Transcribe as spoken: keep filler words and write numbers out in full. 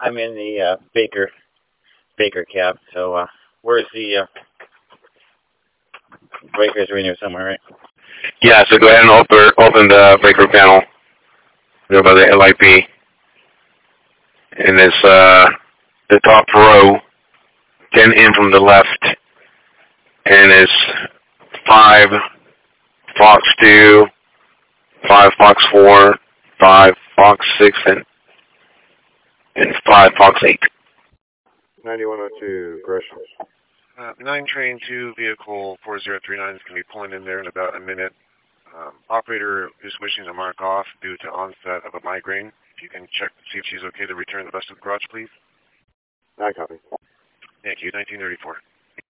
I'm in the uh, Baker Baker cab. So uh, where's the uh, breakers? Are in there somewhere, right? Yeah, so go ahead and open, open the breaker panel. There by the L I P. And it's uh, the top row, ten in from the left, and it's five Fox two, five Fox four, five Fox six, and, and five Fox eight. ninety-one oh two, Gresham. Uh, nine train two, vehicle four zero three nine is going to be pulling in there in about a minute. Um, operator is wishing to mark off due to onset of a migraine. If you can check to see if she's okay to return the bus to the garage, please. I copy. Thank you, nineteen thirty-four.